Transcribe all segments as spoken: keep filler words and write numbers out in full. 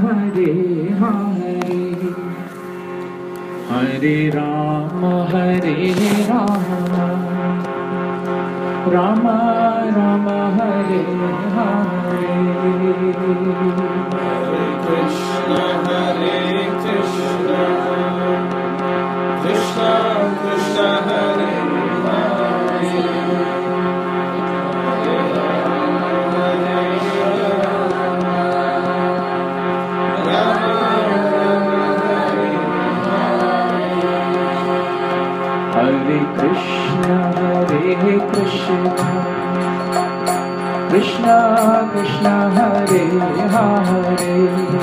Hare Hare Hare Ram Hare Ram Ram Ram Hare Hare Hare Krishna Hare Krishna Krishna Krishna Hare Hare Hare Krishna Hare Krishna Krishna Krishna Hare Hare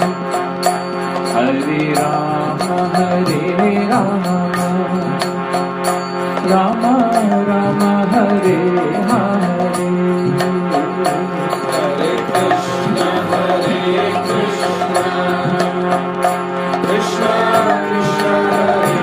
Hare Ram Hare Ram Ram Ram Hare Hare Hare Krishna Hare Krishna Krishna Krishna Hare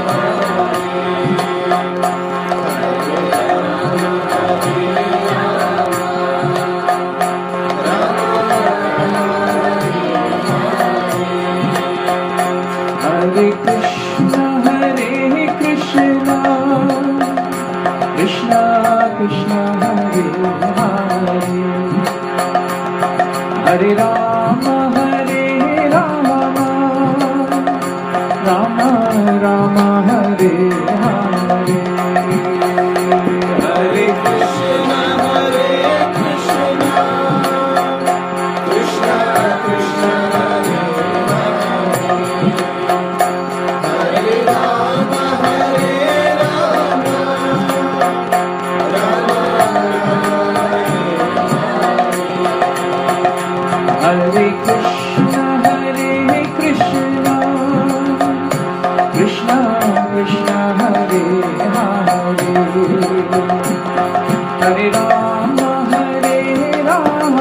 Hare Krishna Hare Krishna Krishna Krishna Hare Hare Hare Ram Hare Ram Ram Ram Hare Hare Hare Krishna Hare Krishna Krishna Krishna Hare Hare Ram Hare Ram Ram Hare Krishna Hare Krishna Krishna Krishna Hare Hare Hare Ram Hare Ram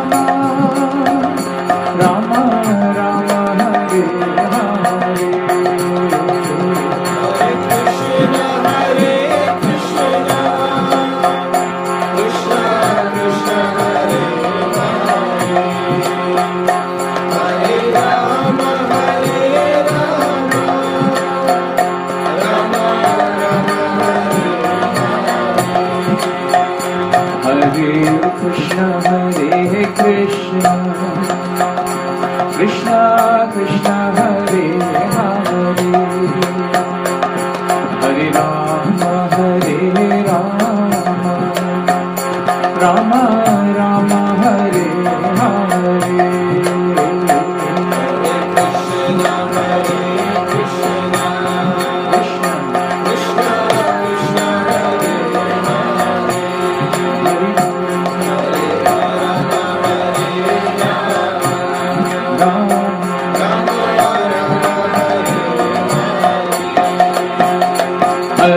Ram Ram Hare Hare Hare Krishna Hare Krishna Krishna Krishna Hare Hare Hare Ram Hare Ram Ram Ram Hare Hare Krishna Hare Krishna Krishna Krishna Hare Hare Hare Ram Hare Ram Ram Ram Hare Hare Krishna Hare Krishna Krishna Krishna Krishna Hare Hare Hare Ram Hare Ram Ram Ram Hare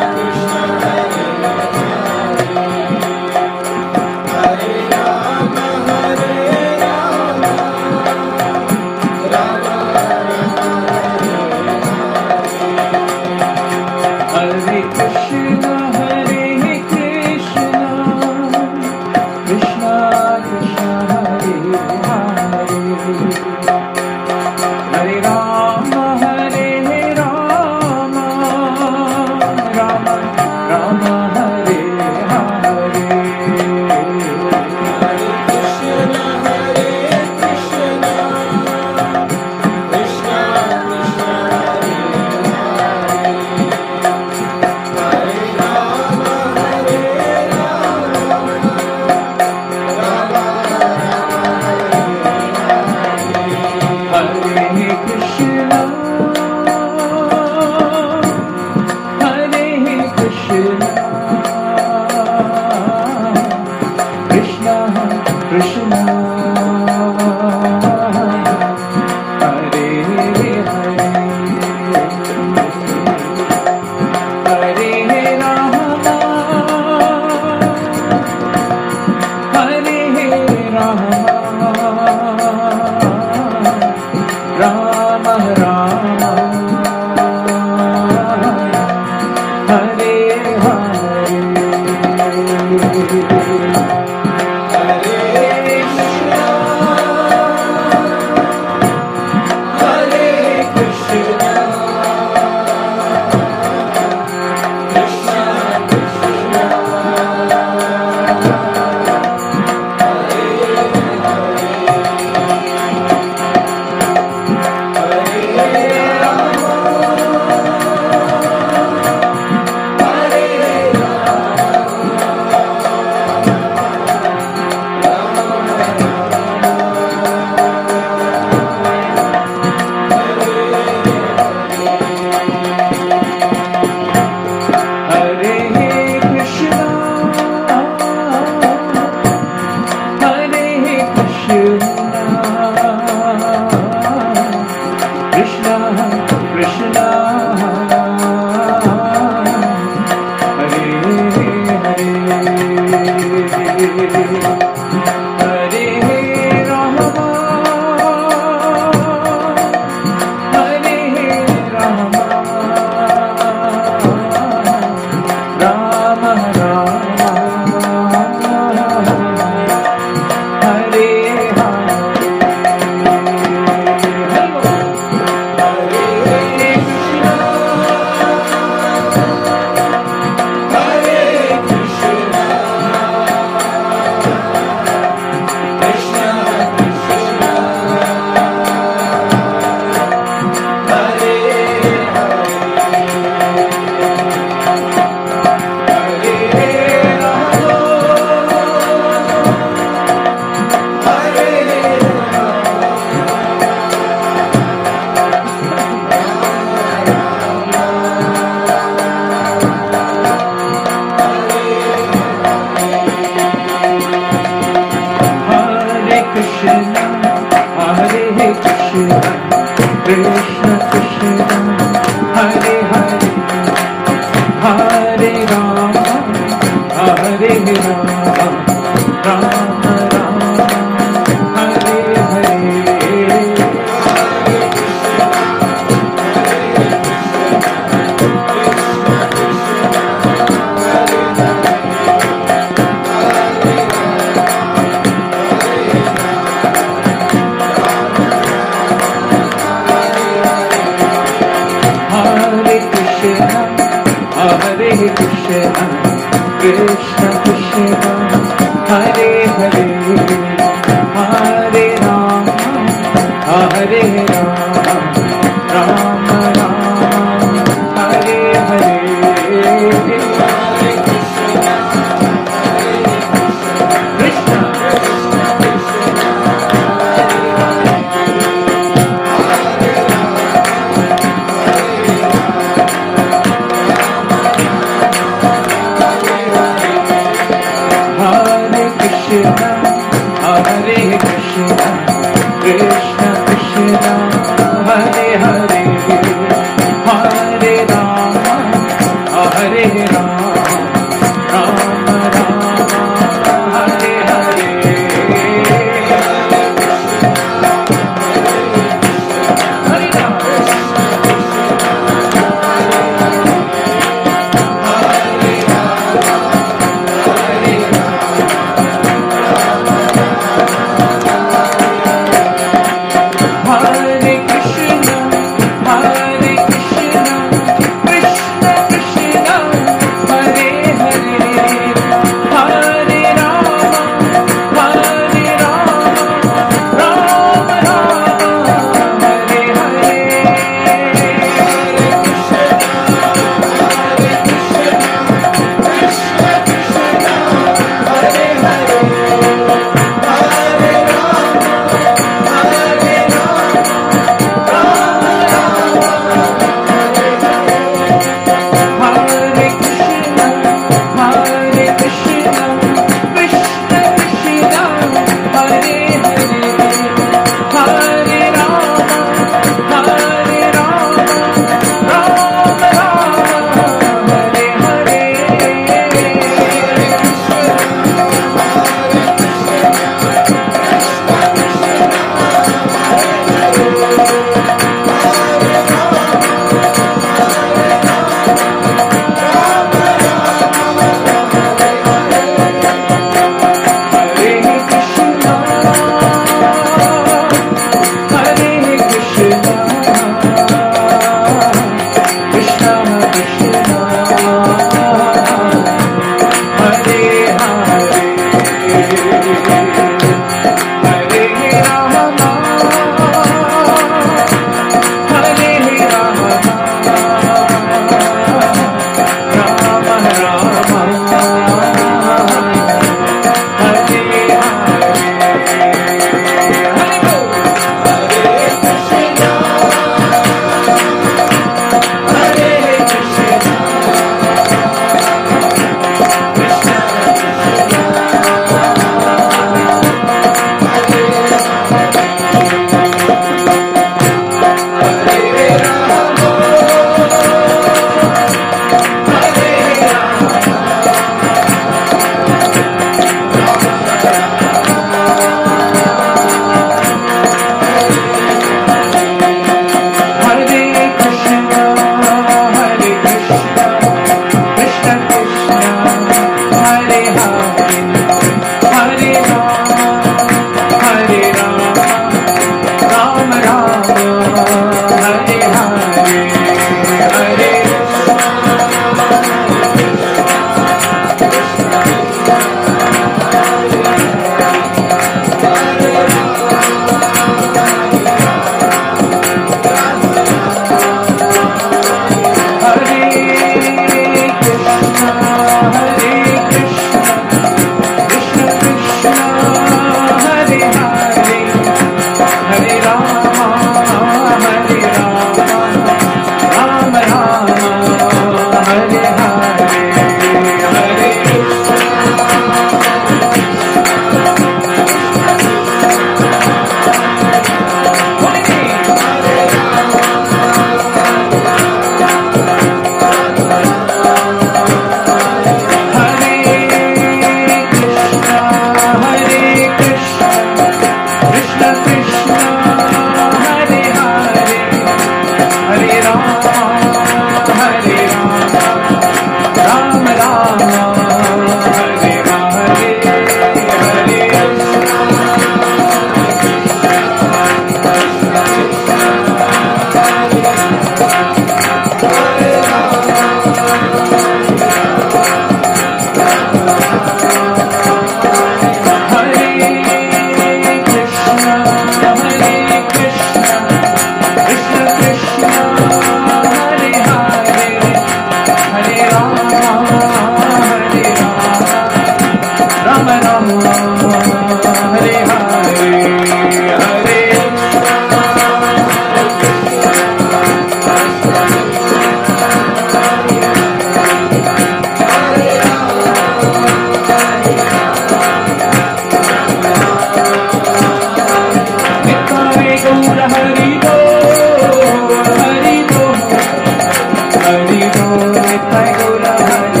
Nitai Gaura Hari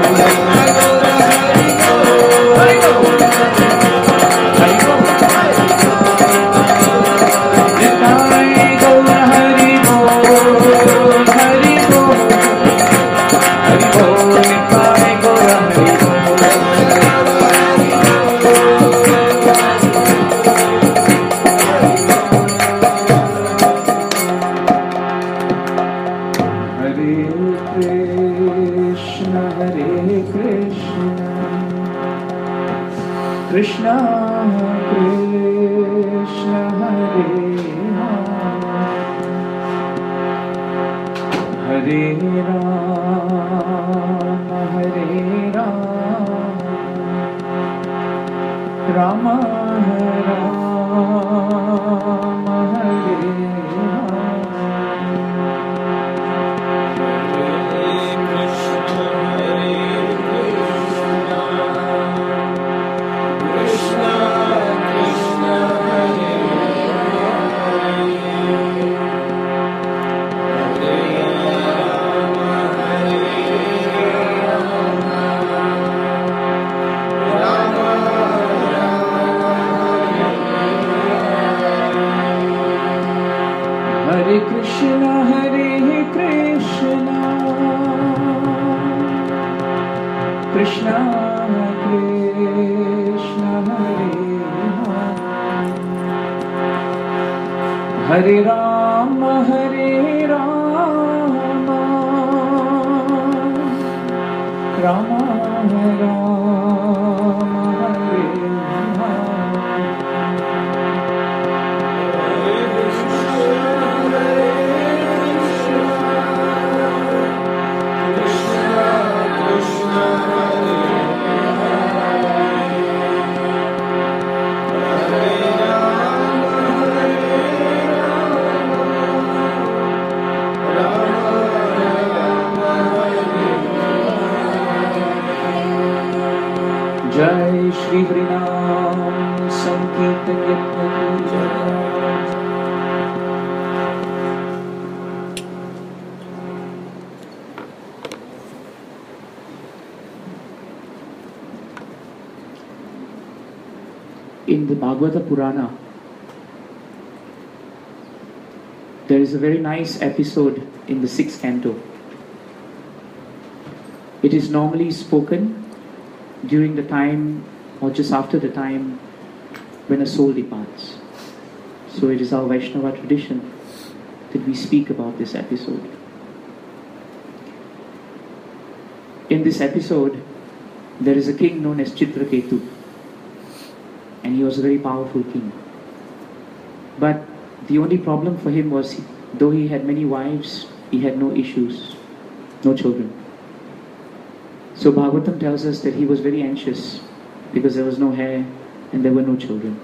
Krishna Krishna Hare Hare Rama Hare Rama Rama Rama Hare Hare Krishna, Hare Krishna, Krishna Krishna, Hare Hare Rama, Hare Rama, Rama Rama, Hare Jai Shri Harinam Sankirtan Yajna In the Bhagavata Purana, there is a very nice episode in the sixth canto. It is normally spoken during the time or just after the time when a soul departs. So it is our Vaishnava tradition that we speak about this episode. In this episode, there is a king known as Chitraketu, and he was a very powerful king. But the only problem for him was, though he had many wives, he had no issues, no children. So Bhagavatam tells us that he was very anxious because there was no heir and there were no children.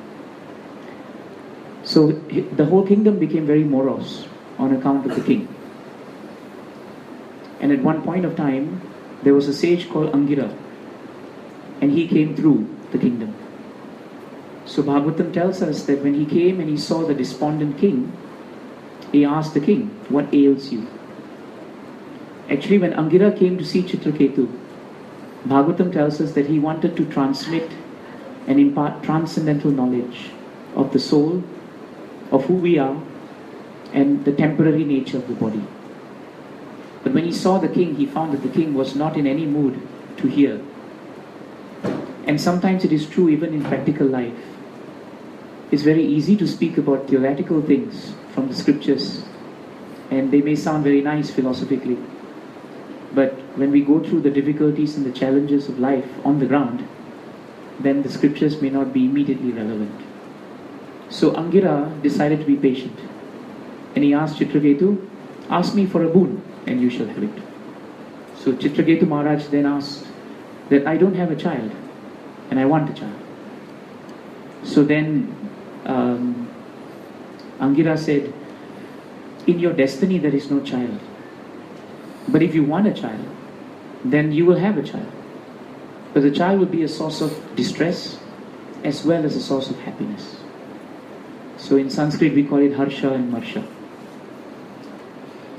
So the whole kingdom became very morose on account of the king. And at one point of time, there was a sage called Angira, and he came through the kingdom. So Bhagavatam tells us that when he came and he saw the despondent king, he asked the king, "What ails you?" Actually, when Angira came to see Chitraketu, Bhagavatam tells us that he wanted to transmit and impart transcendental knowledge of the soul, of who we are, and the temporary nature of the body. But when he saw the king, he found that the king was not in any mood to hear. And sometimes it is true even in practical life. It's very easy to speak about theoretical things from the scriptures, and they may sound very nice philosophically. But when we go through the difficulties and the challenges of life on the ground, then the scriptures may not be immediately relevant. So Angira decided to be patient. And he asked Chitraketu, "Ask me for a boon and you shall have it." So Chitraketu Maharaj then asked that, "I don't have a child and I want a child." So then um, Angira said, "In your destiny there is no child. But if you want a child, then you will have a child. But the child will be a source of distress as well as a source of happiness." So in Sanskrit we call it Harsha and Marsha.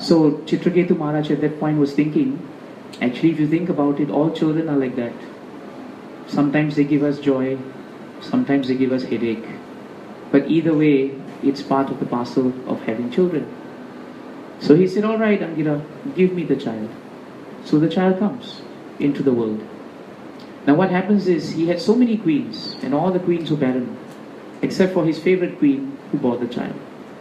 So Chitraketu Maharaj at that point was thinking, actually if you think about it, all children are like that. Sometimes they give us joy, sometimes they give us headache. But either way, it's part of the parcel of having children. So he said, all right, Angira, give me the child. So the child comes into the world. Now what happens is, he had so many queens, and all the queens were barren, except for his favorite queen who bore the child.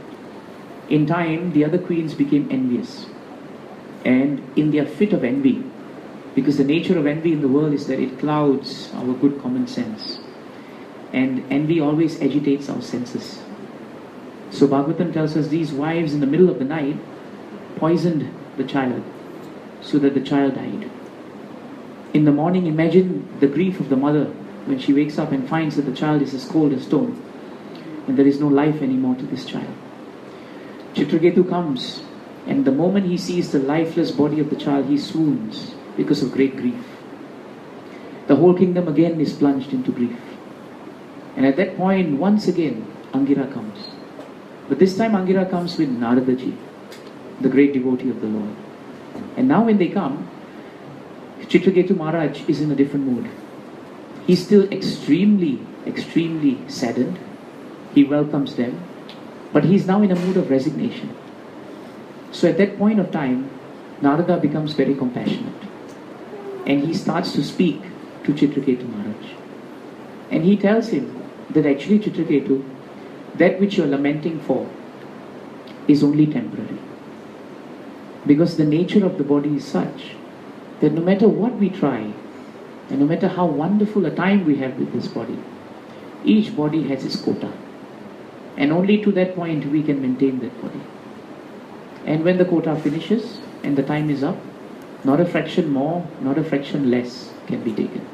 In time, the other queens became envious. And in their fit of envy, because the nature of envy in the world is that it clouds our good common sense. And envy always agitates our senses. So Bhagavatam tells us these wives in the middle of the night poisoned the child so that the child died. In the morning, imagine the grief of the mother when she wakes up and finds that the child is as cold as stone and there is no life anymore to this child. Chitraketu comes, and the moment he sees the lifeless body of the child, he swoons because of great grief. The whole kingdom again is plunged into grief. And at that point, once again, Angira comes. But this time Angira comes with Naradaji, the great devotee of the Lord. And now when they come, Chitraketu Maharaj is in a different mood. He's still extremely, extremely saddened. He welcomes them. But he's now in a mood of resignation. So at that point of time, Narada becomes very compassionate. And he starts to speak to Chitraketu Maharaj. And he tells him that actually, Chitraketu, that which you're lamenting for is only temporary. Because the nature of the body is such that no matter what we try, and no matter how wonderful a time we have with this body, each body has its quota. And only to that point we can maintain that body. And when the quota finishes and the time is up, not a fraction more, not a fraction less can be taken.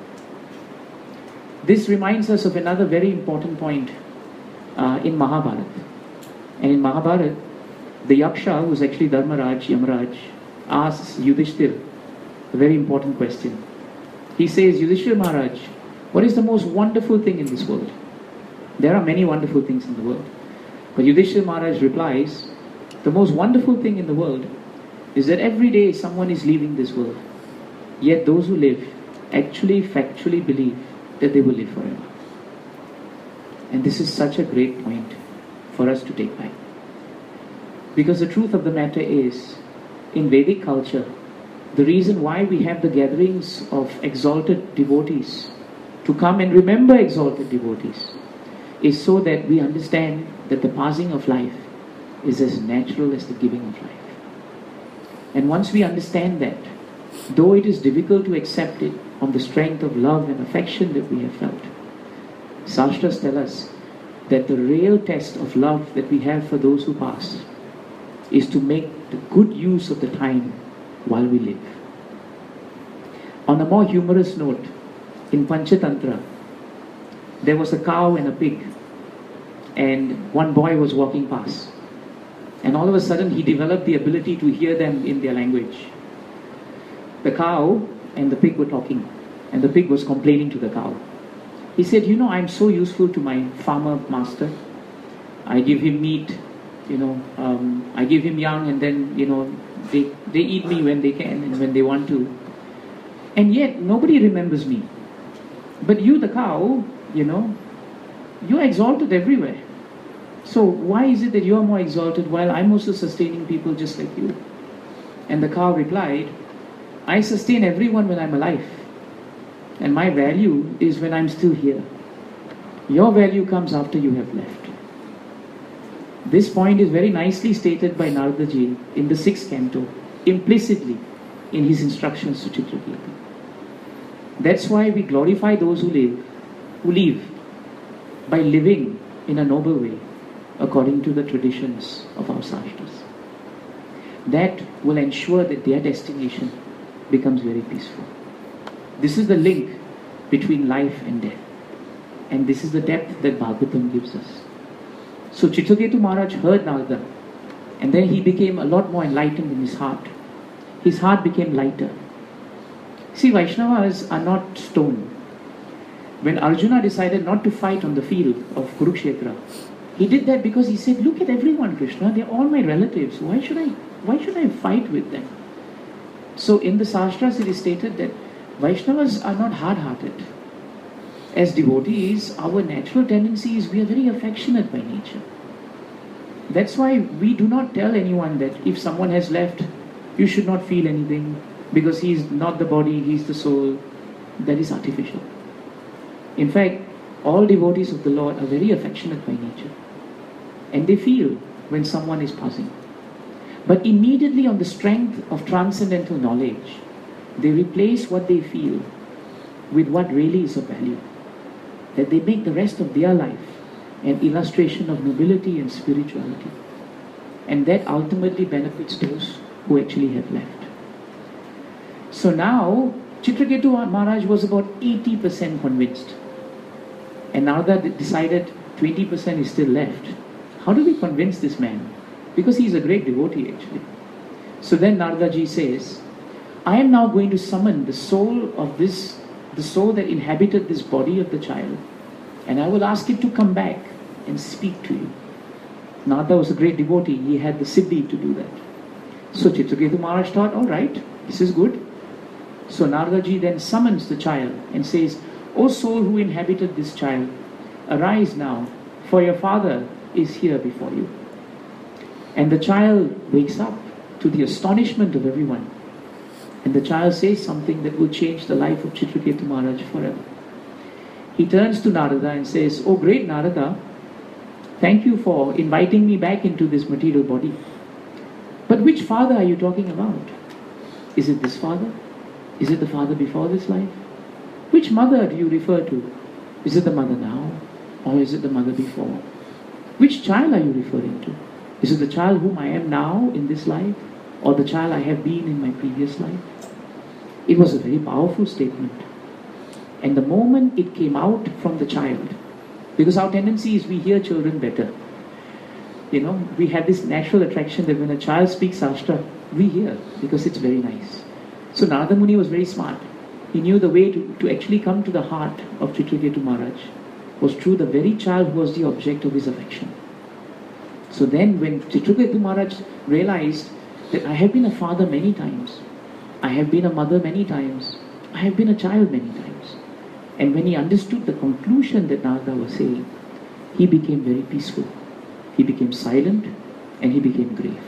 This reminds us of another very important point uh, in Mahabharata. And in Mahabharata, the Yaksha, who is actually Dharmaraj, Yamaraj, asks Yudhishthira a very important question. He says, Yudhishthira Maharaj, what is the most wonderful thing in this world? There are many wonderful things in the world. But Yudhishthira Maharaj replies, the most wonderful thing in the world is that every day someone is leaving this world. Yet those who live actually factually believe that they will live forever. And this is such a great point for us to take back. Because the truth of the matter is, in Vedic culture, the reason why we have the gatherings of exalted devotees to come and remember exalted devotees is so that we understand that the passing of life is as natural as the giving of life. And once we understand that, though it is difficult to accept it on the strength of love and affection that we have felt, Shastras tell us that the real test of love that we have for those who pass is to make the good use of the time while we live. On a more humorous note, in Panchatantra, there was a cow and a pig, and one boy was walking past. And all of a sudden he developed the ability to hear them in their language. The cow and the pig were talking, and the pig was complaining to the cow. He said, you know, I'm so useful to my farmer master. I give him meat, you know, um, I give him young, and then, you know, they, they eat me when they can and when they want to. And yet nobody remembers me. But you, the cow, you know, you're exalted everywhere. So why is it that you're more exalted while I'm also sustaining people just like you? And the cow replied, I sustain everyone when I'm alive. And my value is when I'm still here. Your value comes after you have left. This point is very nicely stated by Naradaji in the sixth canto, implicitly in his instructions to Chitraketu. That's why we glorify those who live, who live by living in a noble way, according to the traditions of our Shastras. That will ensure that their destination becomes very peaceful. This is the link between life and death. And this is the depth that Bhagavatam gives us. So Chitraketu Maharaj heard Narada, and then he became a lot more enlightened in his heart. His heart became lighter. See, Vaishnavas are not stone. When Arjuna decided not to fight on the field of Kurukshetra, he did that because he said, look at everyone, Krishna, they're all my relatives. Why should I why should I fight with them? So in the Shastras it is stated that Vaishnavas are not hard-hearted. As devotees, our natural tendency is we are very affectionate by nature. That's why we do not tell anyone that if someone has left, you should not feel anything because he is not the body, he is the soul. That is artificial. In fact, all devotees of the Lord are very affectionate by nature. And they feel when someone is passing. But immediately on the strength of transcendental knowledge, they replace what they feel with what really is of value. That they make the rest of their life an illustration of nobility and spirituality. And that ultimately benefits those who actually have left. So now, Chitraketu Maharaj was about eighty percent convinced. And Narada decided twenty percent is still left. How do we convince this man? Because he is a great devotee actually. So then Narada ji says, I am now going to summon the soul of this, the soul that inhabited this body of the child, and I will ask it to come back and speak to you. Narada was a great devotee. He had the siddhi to do that. So Chitraketu Maharaj thought, all right, this is good. So Narada ji then summons the child and says, O soul who inhabited this child, arise now, for your father is here before you. And the child wakes up to the astonishment of everyone. And the child says something that will change the life of Chitraketu Maharaj forever. He turns to Narada and says, O great Narada, thank you for inviting me back into this material body. But which father are you talking about? Is it this father? Is it the father before this life? Which mother do you refer to? Is it the mother now? Or is it the mother before? Which child are you referring to? Is it the child whom I am now in this life? Or the child I have been in my previous life? It was a very powerful statement. And the moment it came out from the child, because our tendency is we hear children better. You know, we have this natural attraction that when a child speaks Shastra, we hear because it's very nice. So Narada Muni was very smart. He knew the way to, to actually come to the heart of Chitraketu Maharaj was through the very child who was the object of his affection. So then when Chitraketu Maharaj realized that I have been a father many times, I have been a mother many times, I have been a child many times. And when he understood the conclusion that Narada was saying, he became very peaceful. He became silent and he became grave.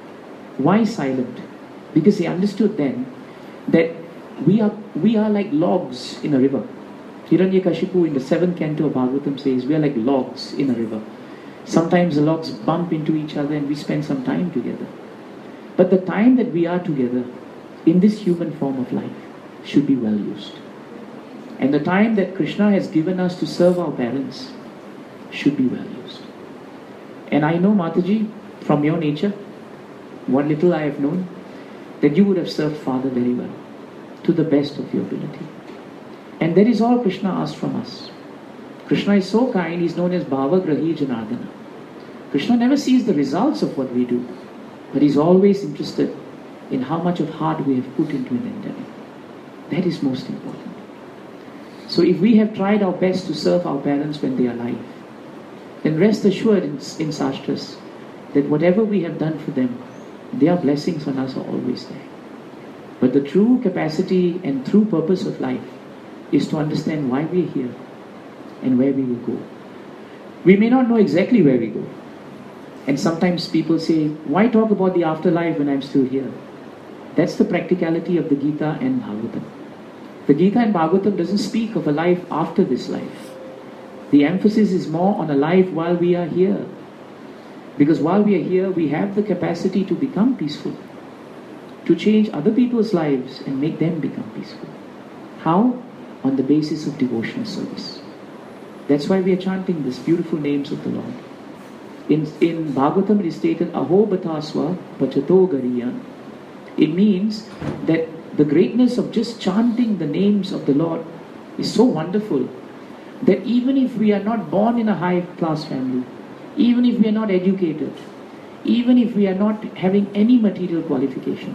Why silent? Because he understood then that we are we are like logs in a river. Hiranyakashipu in the seventh canto of Bhagavatam says we are like logs in a river. Sometimes the logs bump into each other and we spend some time together. But the time that we are together in this human form of life should be well used. And the time that Krishna has given us to serve our parents should be well used. And I know, Mataji, from your nature, what little I have known, that you would have served Father very well, to the best of your ability. And that is all Krishna asks from us. Krishna is so kind, he is known as Bhavagrahi Janardana. Krishna never sees the results of what we do, but he is always interested in how much of heart we have put into an endeavor. That is most important. So if we have tried our best to serve our parents when they are alive, then rest assured in, in Shastras that whatever we have done for them, their blessings on us are always there. But the true capacity and true purpose of life is to understand why we are here and where we will go. We may not know exactly where we go. And sometimes people say, why talk about the afterlife when I'm still here? That's the practicality of the Gita and Bhagavatam. The Gita and Bhagavatam doesn't speak of a life after this life. The emphasis is more on a life while we are here. Because while we are here, we have the capacity to become peaceful, to change other people's lives and make them become peaceful. How? On the basis of devotional service. That's why we are chanting these beautiful names of the Lord. In, in Bhagavatam it is stated, Aho Bataswa Pachato Gariya. It means that the greatness of just chanting the names of the Lord is so wonderful that even if we are not born in a high class family, even if we are not educated, even if we are not having any material qualification,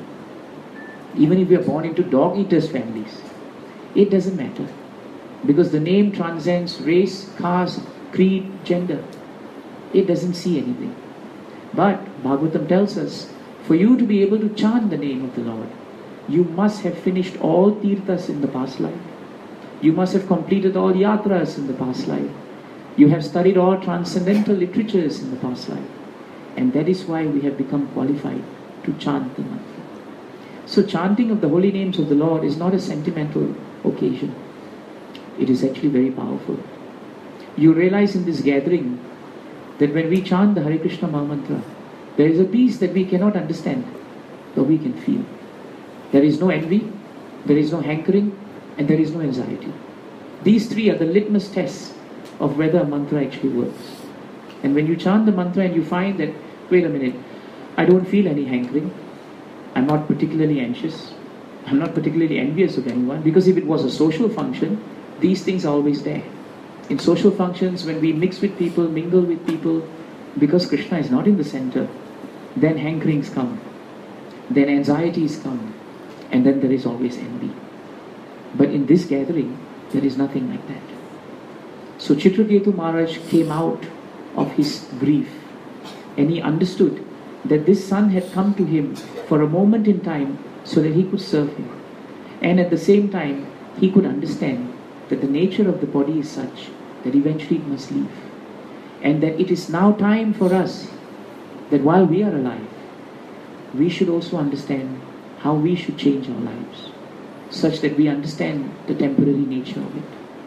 even if we are born into dog eaters families, it doesn't matter. Because the name transcends race, caste, creed, gender. It doesn't see anything. But Bhagavatam tells us, For you to be able to chant the name of the Lord, you must have finished all tirthas in the past life. You must have completed all yatras in the past life. You have studied all transcendental literatures in the past life. And that is why we have become qualified to chant the mantra. So chanting of the holy names of the Lord is not a sentimental occasion. It is actually very powerful. You realize in this gathering that when we chant the Hare Krishna Maha Mantra, there is a peace that we cannot understand, but we can feel. There is no envy, there is no hankering, and there is no anxiety. These three are the litmus tests of whether a mantra actually works. And when you chant the mantra and you find that, wait a minute, I don't feel any hankering, I'm not particularly anxious, I'm not particularly envious of anyone, because if it was a social function, these things are always there. In social functions, when we mix with people, mingle with people, because Krishna is not in the center, then hankerings come, then anxieties come, and then there is always envy. But in this gathering, there is nothing like that. So Chitraketu Maharaj came out of his grief, and he understood that this son had come to him for a moment in time so that he could serve him. And at the same time, he could understand that the nature of the body is such that eventually it must leave. And that it is now time for us that while we are alive, we should also understand how we should change our lives, such that we understand the temporary nature of it.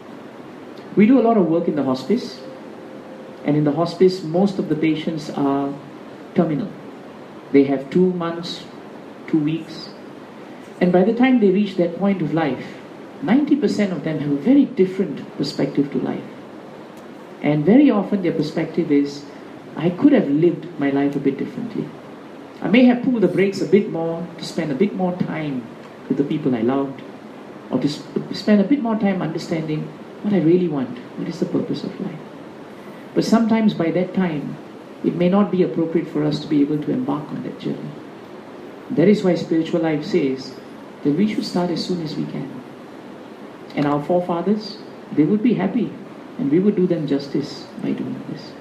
We do a lot of work in the hospice, and in the hospice, most of the patients are terminal. They have two months, two weeks, and by the time they reach that point of life, ninety percent of them have a very different perspective to life. And very often their perspective is, I could have lived my life a bit differently. I may have pulled the brakes a bit more to spend a bit more time with the people I loved, or to sp- spend a bit more time understanding what I really want, what is the purpose of life. But sometimes by that time, it may not be appropriate for us to be able to embark on that journey. That is why spiritual life says that we should start as soon as we can. And our forefathers, they would be happy, and we would do them justice by doing this.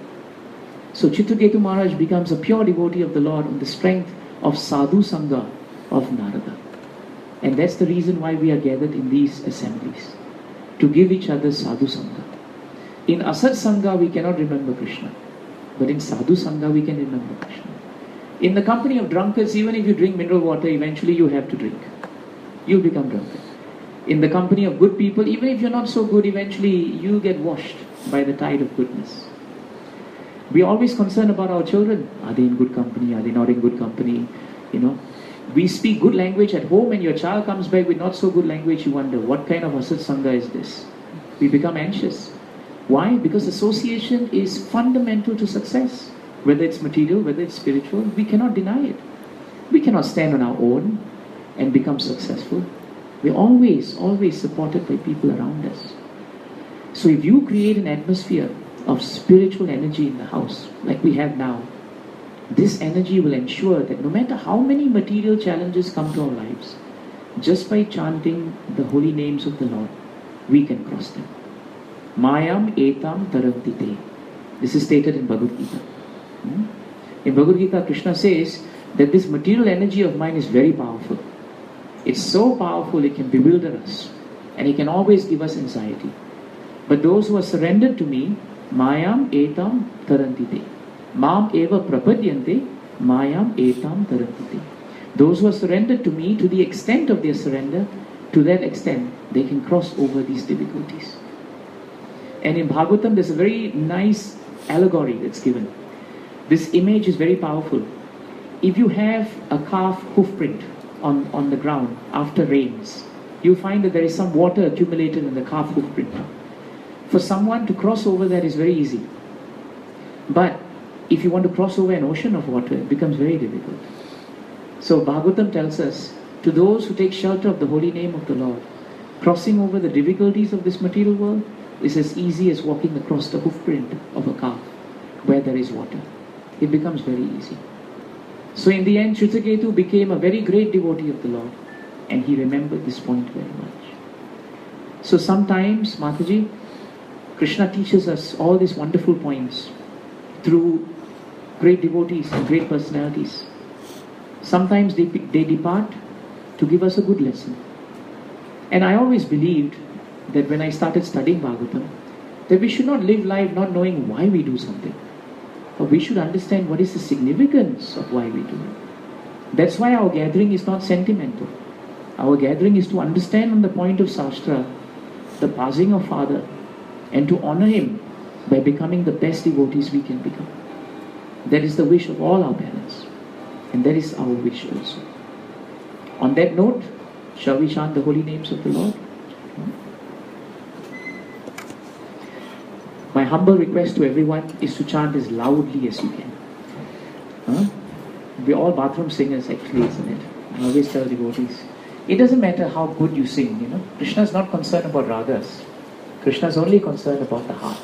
So Chitraketu Maharaj becomes a pure devotee of the Lord on the strength of Sadhu Sangha of Narada. And that's the reason why we are gathered in these assemblies, to give each other Sadhu Sangha. In Asat Sangha we cannot remember Krishna, but in Sadhu Sangha we can remember Krishna. In the company of drunkards, even if you drink mineral water, eventually you have to drink. You'll become drunkard. In the company of good people, even if you're not so good, eventually you get washed by the tide of goodness. We are always concerned about our children. Are they in good company? Are they not in good company? You know, we speak good language at home and your child comes back with not so good language. You wonder, what kind of Asat Sangha is this? We become anxious. Why? Because association is fundamental to success. Whether it's material, whether it's spiritual, we cannot deny it. We cannot stand on our own and become successful. We're always, always supported by people around us. So if you create an atmosphere of spiritual energy in the house, like we have now, this energy will ensure that no matter how many material challenges come to our lives, just by chanting the holy names of the Lord, we can cross them. Mayam etam tarantite. This is stated in Bhagavad Gita. Hmm? In Bhagavad Gita, Krishna says that this material energy of mine is very powerful. It's so powerful it can bewilder us, and it can always give us anxiety. But those who are surrendered to me, Mayam etam tarantite. Mam eva prapadyante, Mayam etam tarantite. Those who are surrendered to me, to the extent of their surrender, to that extent, they can cross over these difficulties. And in Bhagavatam, there's a very nice allegory that's given. This image is very powerful. If you have a calf hoof print on, on the ground after rains, you'll find that there is some water accumulated in the calf hoof print. For someone to cross over that is very easy. But if you want to cross over an ocean of water, it becomes very difficult. So Bhagavatam tells us, to those who take shelter of the holy name of the Lord, crossing over the difficulties of this material world is as easy as walking across the hoof print of a calf where there is water. It becomes very easy. So in the end, Chitraketu became a very great devotee of the Lord, and he remembered this point very much. So sometimes, Mataji, Krishna teaches us all these wonderful points through great devotees and great personalities. Sometimes they, they depart to give us a good lesson. And I always believed that when I started studying Bhagavatam, that we should not live life not knowing why we do something. But we should understand what is the significance of why we do it. That's why our gathering is not sentimental. Our gathering is to understand on the point of Shastra the passing of Father and to honor him by becoming the best devotees we can become. That is the wish of all our parents. And that is our wish also. On that note, shall we chant the holy names of the Lord? My humble request to everyone is to chant as loudly as you can. Huh? We're all bathroom singers actually, isn't it? I always tell devotees. It doesn't matter how good you sing, you know. Krishna is not concerned about ragas. Krishna is only concerned about the heart.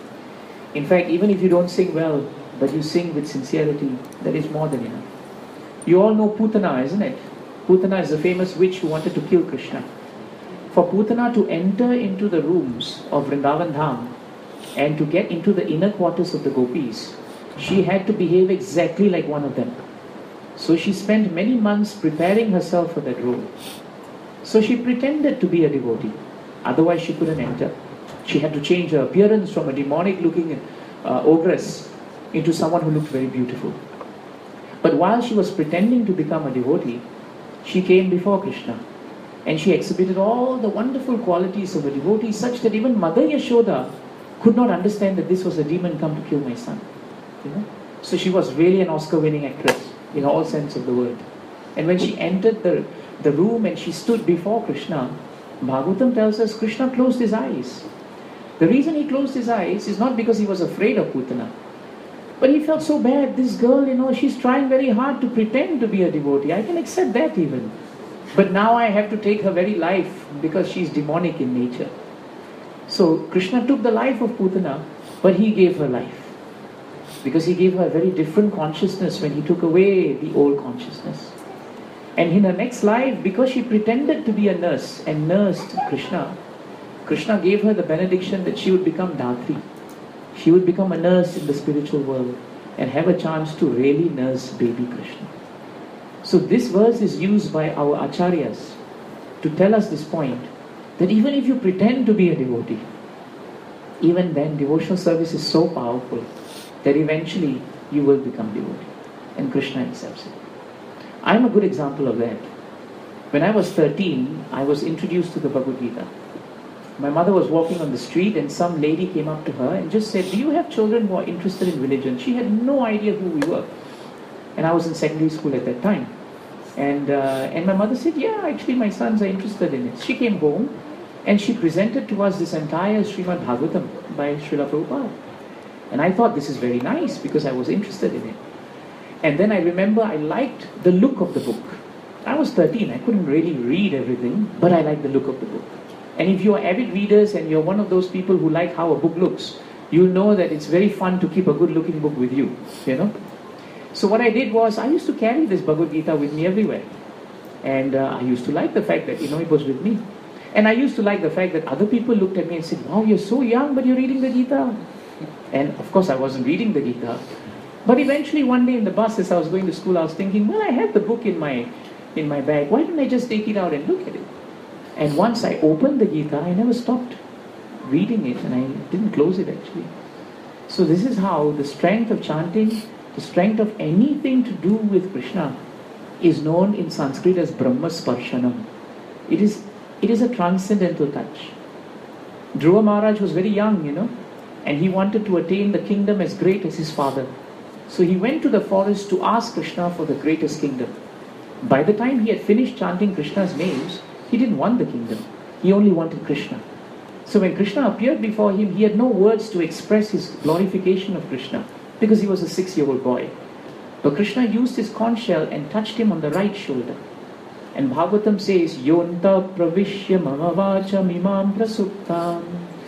In fact, even if you don't sing well, but you sing with sincerity, that is more than enough. You all know Putana, isn't it? Putana is the famous witch who wanted to kill Krishna. For Putana to enter into the rooms of Vrindavan Dham and to get into the inner quarters of the gopis, she had to behave exactly like one of them. So she spent many months preparing herself for that role. So she pretended to be a devotee. Otherwise she couldn't enter. She had to change her appearance from a demonic looking uh, ogress into someone who looked very beautiful. But while she was pretending to become a devotee, she came before Krishna. And she exhibited all the wonderful qualities of a devotee such that even Mother Yashoda could not understand that this was a demon come to kill my son. You know? So she was really an Oscar-winning actress in all sense of the word. And when she entered the, the room and she stood before Krishna, Bhagavatam tells us Krishna closed his eyes. The reason he closed his eyes is not because he was afraid of Putana, but he felt so bad. This girl, you know, she's trying very hard to pretend to be a devotee. I can accept that even. But now I have to take her very life because she's demonic in nature. So Krishna took the life of Putana, but he gave her life. Because he gave her a very different consciousness when he took away the old consciousness. And in her next life, because she pretended to be a nurse and nursed Krishna, Krishna gave her the benediction that she would become Dhatri. She would become a nurse in the spiritual world and have a chance to really nurse baby Krishna. So this verse is used by our acharyas to tell us this point, that even if you pretend to be a devotee, even then devotional service is so powerful that eventually you will become devotee. And Krishna accepts it. I am a good example of that. When I was thirteen, I was introduced to the Bhagavad Gita. My mother was walking on the street and some lady came up to her and just said, "Do you have children who are interested in religion?" She had no idea who we were. And I was in secondary school at that time. And, uh, and my mother said, "Yeah, actually my sons are interested in it." She came home and she presented to us this entire Srimad Bhagavatam by Srila Prabhupada. And I thought this is very nice because I was interested in it. And then I remember I liked the look of the book. I was thirteen, I couldn't really read everything, but I liked the look of the book. And if you are avid readers and you're one of those people who like how a book looks, you'll know that it's very fun to keep a good looking book with you, you know. So what I did was, I used to carry this Bhagavad Gita with me everywhere. And uh, I used to like the fact that, you know, it was with me. And I used to like the fact that other people looked at me and said, "Wow, you're so young, but you're reading the Gita." And of course I wasn't reading the Gita. But eventually one day in the bus as I was going to school, I was thinking, well, I had the book in my, in my bag. Why didn't I just take it out and look at it? And once I opened the Gita, I never stopped reading it, and I didn't close it actually. So this is how the strength of chanting, the strength of anything to do with Krishna is known in Sanskrit as Brahma Sparshanam. It is, it is a transcendental touch. Dhruva Maharaj was very young, you know, and he wanted to attain the kingdom as great as his father. So he went to the forest to ask Krishna for the greatest kingdom. By the time he had finished chanting Krishna's names, he didn't want the kingdom. He only wanted Krishna. So when Krishna appeared before him, he had no words to express his glorification of Krishna because he was a six-year-old boy. But Krishna used his conch shell and touched him on the right shoulder. And Bhagavatam says, "Yonta pravishya mama vacha mimam prasuptam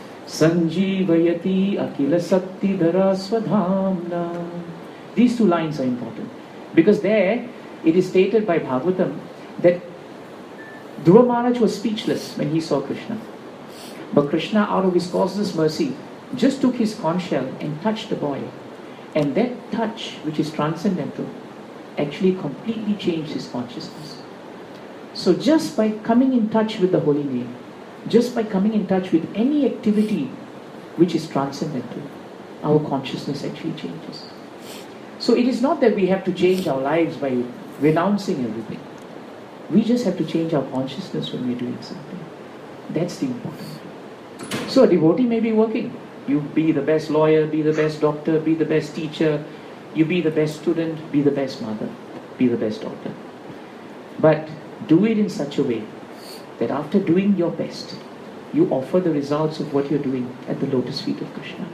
sanjivayati akila sakti dhara swadhamna." These two lines are important because there it is stated by Bhagavatam that Dhruva Maharaj was speechless when he saw Krishna. But Krishna, out of his causeless mercy, just took his conch shell and touched the boy. And that touch, which is transcendental, actually completely changed his consciousness. So just by coming in touch with the holy name, just by coming in touch with any activity which is transcendental, our consciousness actually changes. So it is not that we have to change our lives by renouncing everything. We just have to change our consciousness when we're doing something. That's the important. So a devotee may be working. You be the best lawyer, be the best doctor, be the best teacher, you be the best student, be the best mother, be the best daughter. But do it in such a way that after doing your best, you offer the results of what you're doing at the lotus feet of Krishna.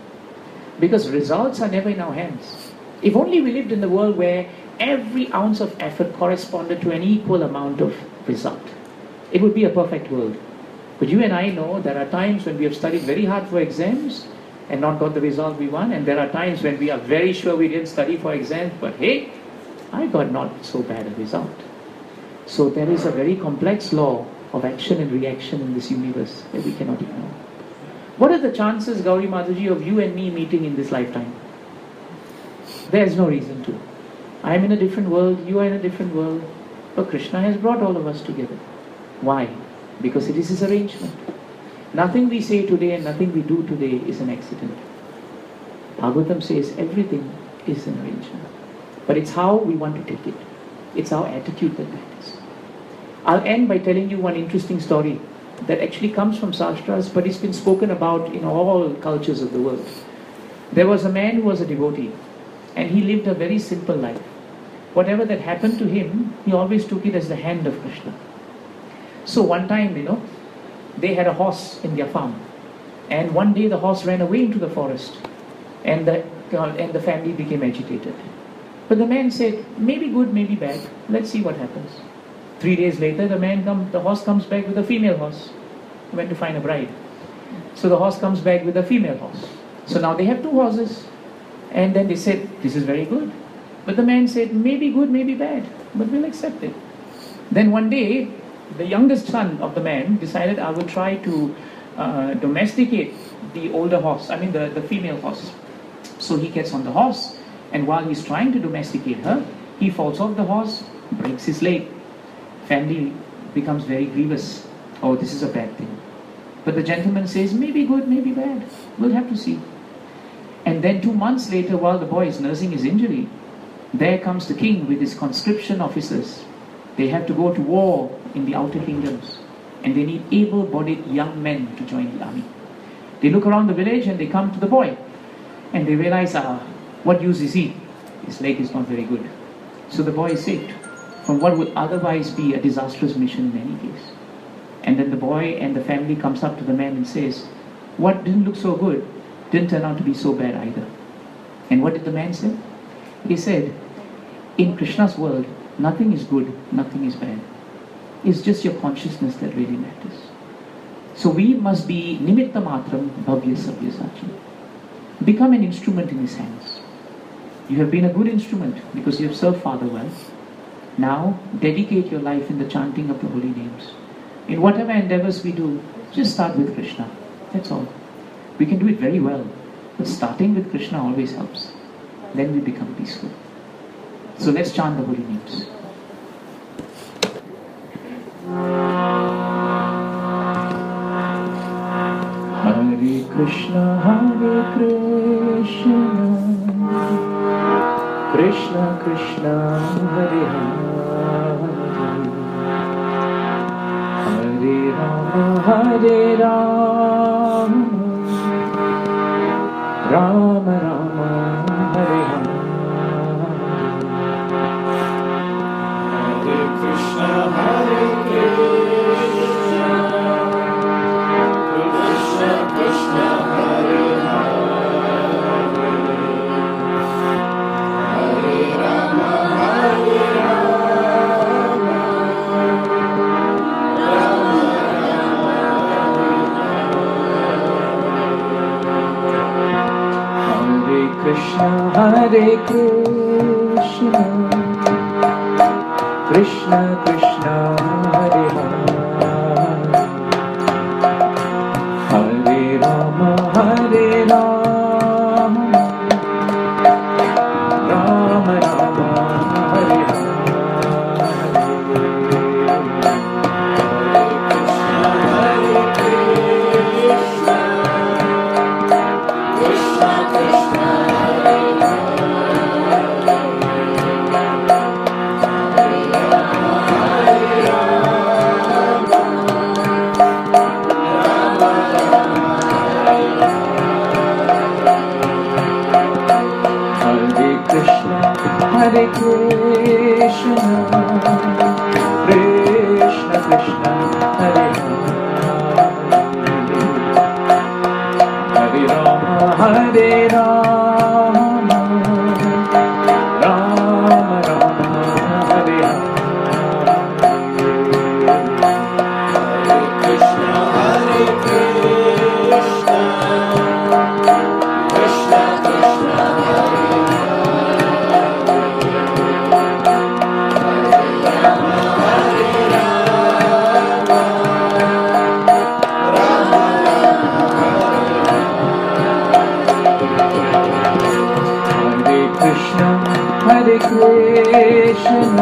Because results are never in our hands. If only we lived in the world where every ounce of effort corresponded to an equal amount of result, it would be a perfect world. But you and I know there are times when we have studied very hard for exams and not got the result we want, and there are times when we are very sure we didn't study for exams, but hey, I got not so bad a result. So there is a very complex law of action and reaction in this universe that we cannot ignore. What are the chances, Gauri Mataji, of you and me meeting in this lifetime? There is no reason to. I am in a different world, you are in a different world, but Krishna has brought all of us together. Why? Because it is his arrangement. Nothing we say today and nothing we do today is an accident. Bhagavatam says everything is an arrangement. But it's how we want to take it. It's our attitude that matters. I'll end by telling you one interesting story that actually comes from Shastras, but it's been spoken about in all cultures of the world. There was a man who was a devotee, and he lived a very simple life. Whatever that happened to him, he always took it as the hand of Krishna. So one time, you know, they had a horse in their farm, and one day the horse ran away into the forest, and the, and the family became agitated. But the man said, maybe good, maybe bad, let's see what happens. Three days later, the man come, the horse comes back with a female horse. He went to find a bride. So the horse comes back with a female horse. So now they have two horses. And then they said, this is very good. But the man said, maybe good, maybe bad, but we'll accept it. Then one day, the youngest son of the man decided, I will try to uh, domesticate the older horse, I mean the, the female horse. So he gets on the horse, and while he's trying to domesticate her, he falls off the horse, breaks his leg. Family becomes very grievous. Oh, this is a bad thing. But the gentleman says, maybe good, maybe bad. We'll have to see. And then two months later, while the boy is nursing his injury, there comes the king with his conscription officers. They have to go to war in the outer kingdoms, and they need able-bodied young men to join the army. They look around the village and they come to the boy, and they realize, ah, what use is he? His leg is not very good. So the boy is saved from what would otherwise be a disastrous mission in any case. And then the boy and the family comes up to the man and says, what didn't look so good didn't turn out to be so bad either. And what did the man say? He said, in Krishna's world, nothing is good, nothing is bad. It's just your consciousness that really matters. So we must be nimitta matram bhavya sabyasachi. Become an instrument in his hands. You have been a good instrument because you have served Father well. Now, dedicate your life in the chanting of the holy names. In whatever endeavors we do, just start with Krishna. That's all. We can do it very well, but starting with Krishna always helps. Then we become peaceful. So let's chant the holy names. Hare Krishna, Hare Krishna, Krishna Krishna, Hare Hare, Hare Rama, Hare Rama, Rama Rama, Hare Hare. Hare Krishna, Hare Krishna, Krishna Krishna, Hare Hare, Hare Rama, Hare Rama, Rama Rama, Hare Krishna, Hare Krishna, Krishna Krishna, Hare Hare, Hare Rama, Hare Rama, Rama Rama, Krishna, Hare Hare Rama, Hare Rama, Rama Rama, Hare Hare. Krishna, Hare Krishna, Krishna Krishna, Hare Krishna, Hare Krishna,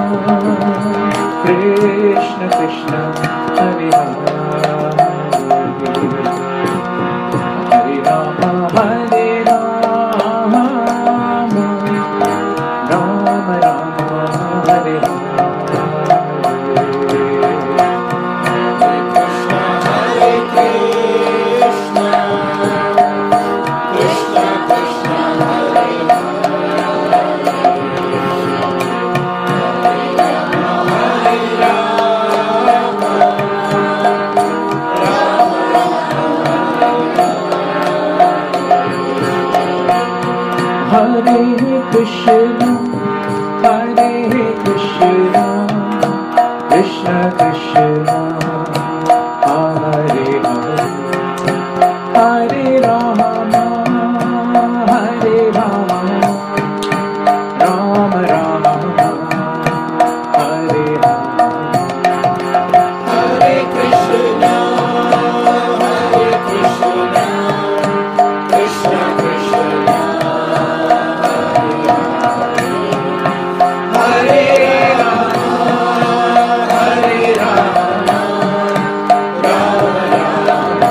Krishna Krishna, Hare Hare, Hare Rama, Hare Rama, Rama Rama, Hare Hare. Krishna, Hare Krishna, Krishna Krishna, Hare Hare Krishna, Hare Krishna, Krishna Krishna, Hare Hare, Hare Rama, Hare Rama, Rama Rama, Hare Hare. Hare Krishna, Hare Krishna, Krishna Krishna, Hare Rama, Hare Rama, Rama Rama,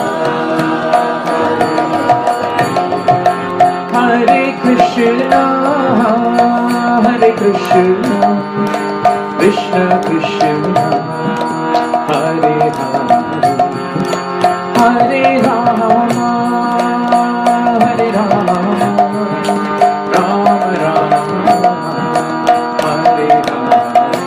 Hare Krishna, Hare Krishna, Krishna Krishna, Hare Hare, Hare Rama, Hare Rama, Rama Rama, Hare Hare.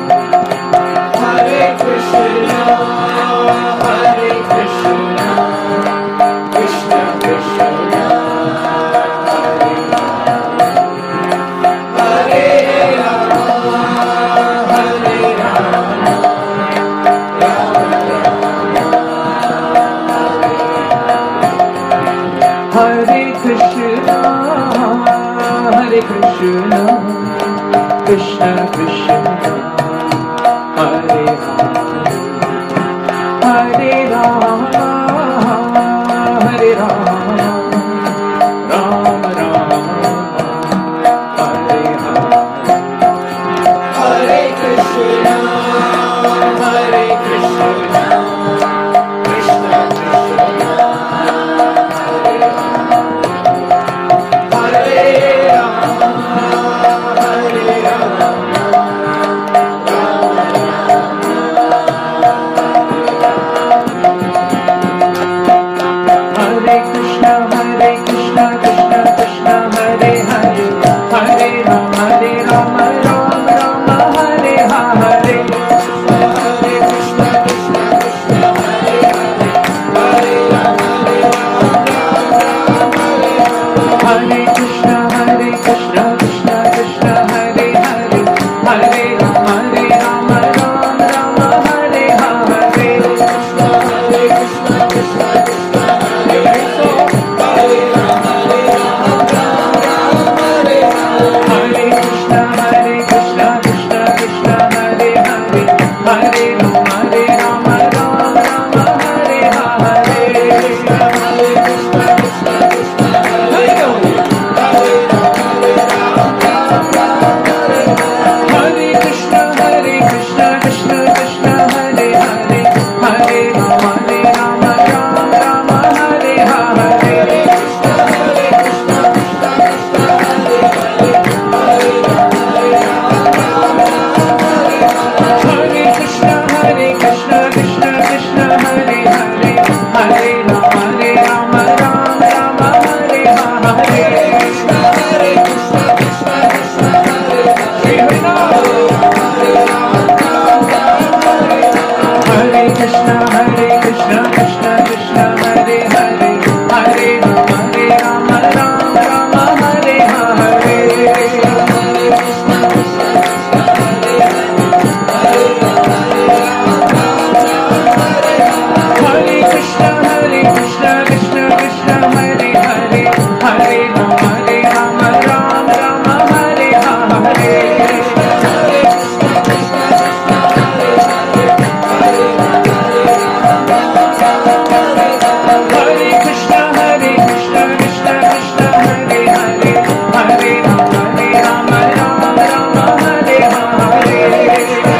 Hare Krishna, Hare Krishna, Krishna Krishna, Hare Rama, Hare Rama, Rama Rama, Hare Krishna, Hare Krishna, Krishna Krishna, Hare Hare, Hare Rama, Hare Rama, Rama Rama, Hare Hare. Hare Krishna, Hare Krishna, Krishna Krishna, Hare Rama, Hare Rama, Rama Rama, Hare Krishna, Hare Krishna, Krishna Krishna, Hare Hare, Hare Rama, Hare Rama, Rama Rama, Hare Hare. Hare Krishna, Hare Krishna, Krishna Krishna, Hare Hare, Hare Rama, Hare Rama, Rama Rama, Hare Hare.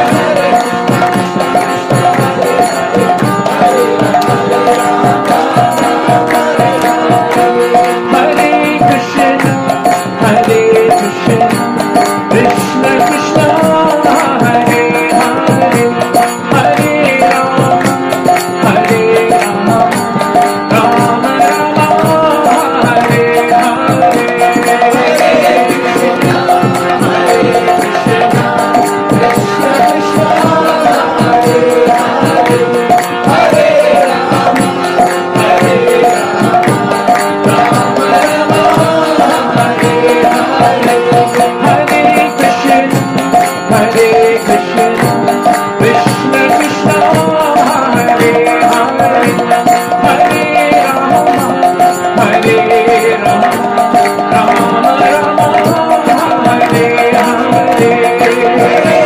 Hare Krishna, Hare Krishna, Krishna Krishna, Hare Hare, Hare Rama, Hare Rama, Rama Rama, Hare Hare Krishna, Hare Krishna, Krishna Krishna, Hare Hare, Hare Rama, Hare Rama, Rama Rama, Hare Hare.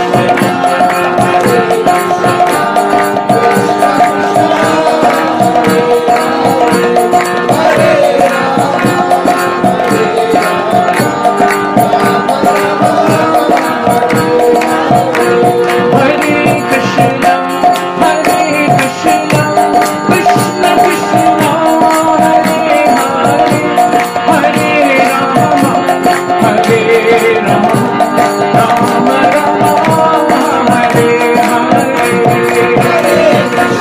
Hare Krishna, Hare Krishna, Krishna Krishna, Hare Hare, Hare Rama, Hare Rama, Rama Rama, Hare Hare.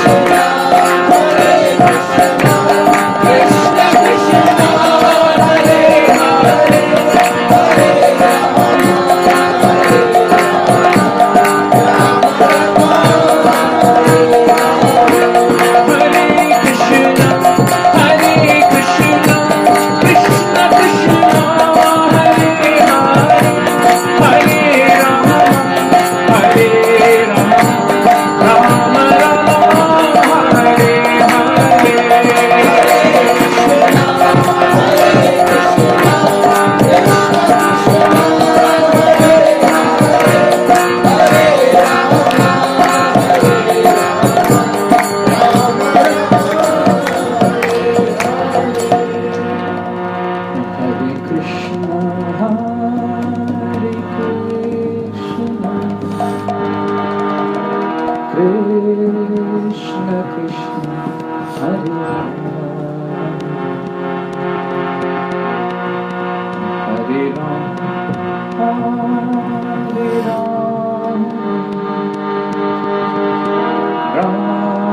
Hare Krishna, Hare Krishna, Krishna Krishna, Hare Hare, Hare Rama, Hare Rama, Rama Rama, Hare Hare Krishna, Hare Krishna, Krishna Krishna, Hare Rama, Hare Rama, Hare Rama, Rama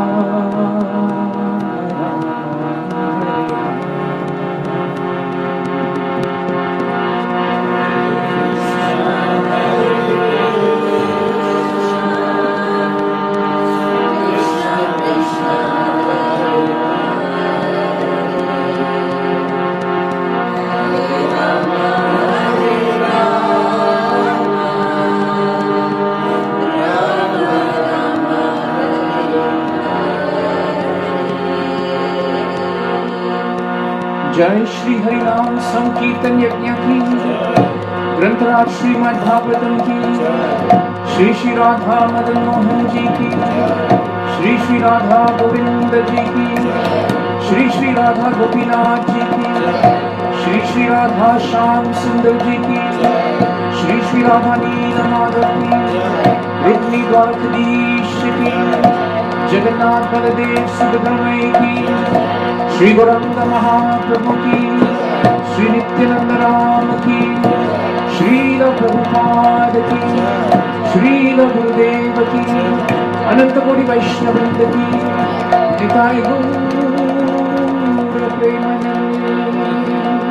जय श्री हरिनाम संकीर्तन यज्ञ की, ग्रंथराज श्रीमद् भागवतम की, श्री श्री राधा मदन मोहन जी की, श्री श्री राधा गोविंद जी की, श्री श्री राधा गोपीनाथ जी की, श्री श्री राधा श्याम सुंदर जी की, श्री श्री राधा नील माधव की, रुक्मी द्वारकाधीश की, जगन्नाथ बलदेव सुभद्रमयी की, श्री गौरंग महाप्रभु की, श्री नित्यानंद राम की, श्रील प्रभुपाद की, श्रील गुरुदेव की, अनंत कोटि वैष्णवृंद की, निताय गौर Premanand.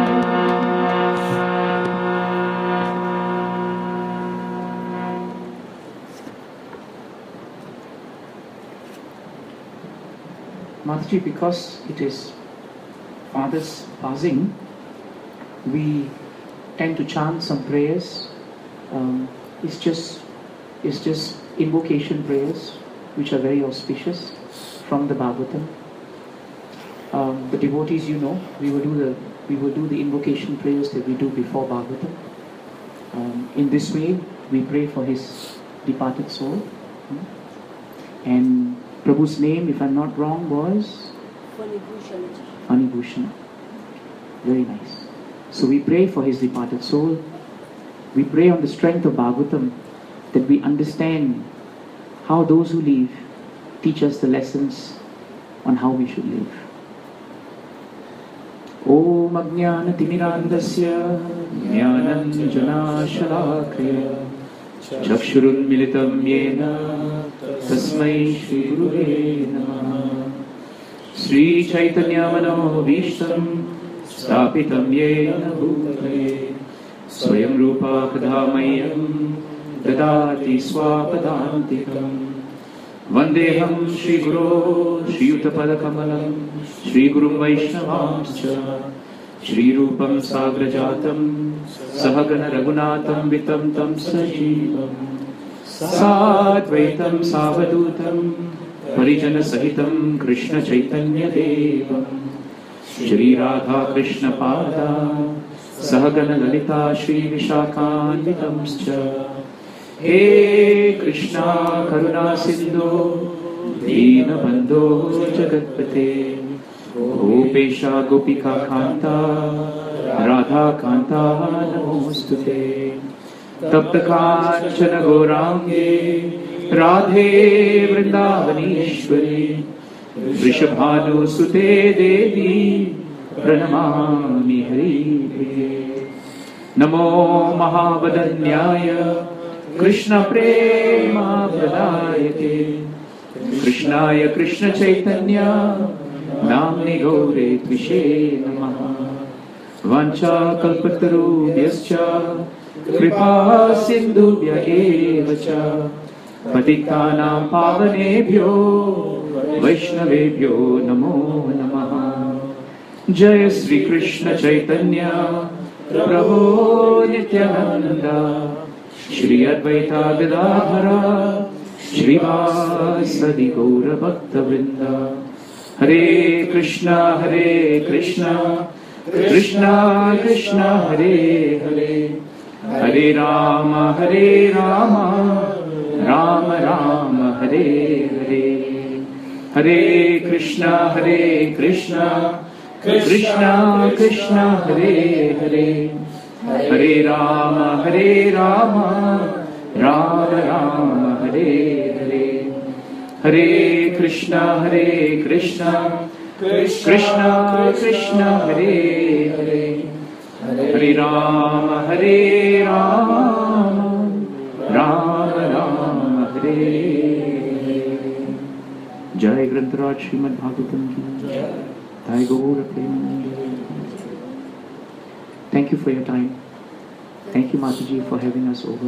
Mataji, because it is Father's passing, we tend to chant some prayers. Um, it's just it's just invocation prayers, which are very auspicious. from the Bhagavatam. Um, the devotees, you know, we will do the we will do the invocation prayers that we do before Bhagavatam. Um, in this way, we pray for his departed soul. And Prabhu's name, if I'm not wrong, was Fani Bhushan. Very nice. So we pray for his departed soul. We pray on the strength of Bhagavatam that we understand how those who live teach us the lessons on how we should live. Om Ajnana Timirandasya Jnananjana Shalakaya Chakshurun Militam Yena Tasmai Shri Guruve Namaha. Sri Chaitanya Mano Vishtam Stapitam Yena Bhutale Swayam Rupa Kadhamayam Dadati Swapadantikam. Vandeham Shri Guru Shri Yuttapada Kamalam Shri Guru Vaishnavamscha Shri Rupam Sagrajatam Sahagana Raghunatam Vitam Tam Sajivam Sadvaitam Savadutam Parijana Sahitam Krishna Chaitanya Devam Shri Radha Krishna Pada Sahagana Lalita Shri Vishakhanvitamscha. He Krishna Karuna Sindhu Dina Bandho Jagatpate Gopesha Gopika Kanta Radha Kanta Namostute Tapta Kanchana Gaurange Radhe Vrindavaneshwari Vrishabhanu Sute Devi Pranamami Hari. Namo Mahavadanyaya Krishna Prema Pradayate Krishnaya Krishna Chaitanya Namni Gaure Tvishe Namaha. Vancha Kalpatarubhyascha Kripa Sindhubhya Evacha Patitanam Pavanebhyo Vaishnavebhyo Namo Namaha. Jai Sri Krishna Chaitanya Prabhu Nityananda Shri Advaita Gadadhara Shrivasadi Gaura Bhakta Vrinda. Hare Krishna Hare Krishna Krishna Krishna Hare Hare Hare Rama Hare Rama Rama Rama Hare Hare. Hare Krishna Hare Krishna Krishna Krishna Hare Hare Hare Rama Hare Rama Rama Rama Hare Hare. Hare Krishna Hare Krishna Krishna Krishna Hare Hare Hare Rama Hare Rama Rama Rama Hare Hare. Jai Grantaraj Srimad Bhagavatam Ki Jai Gaura Premanande. Thank you for your time. Thank you, Mataji, for having us over.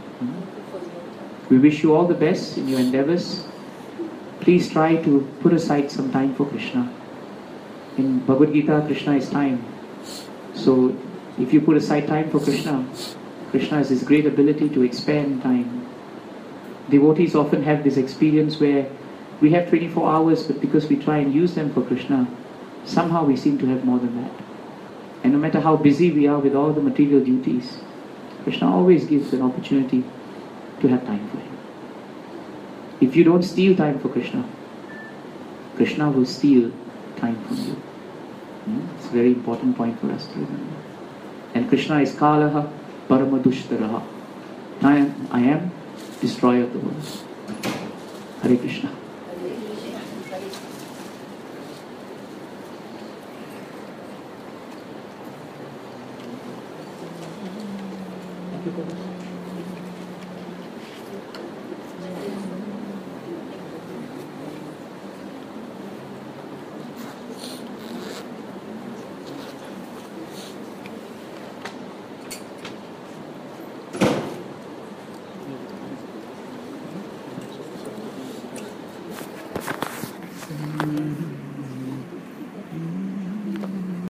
We wish you all the best in your endeavors. Please try to put aside some time for Krishna. In Bhagavad Gita, Krishna is time. So if you put aside time for Krishna, Krishna has this great ability to expand time. Devotees often have this experience where we have twenty-four hours, but because we try and use them for Krishna, somehow we seem to have more than that. And no matter how busy we are with all the material duties, Krishna always gives an opportunity to have time for Him. If you don't steal time for Krishna, Krishna will steal time from you. It's a very important point for us to remember. And Krishna is Kalaha Paramadushtaraha. I am, I am destroyer of the world. Hare Krishna. Mm-hmm.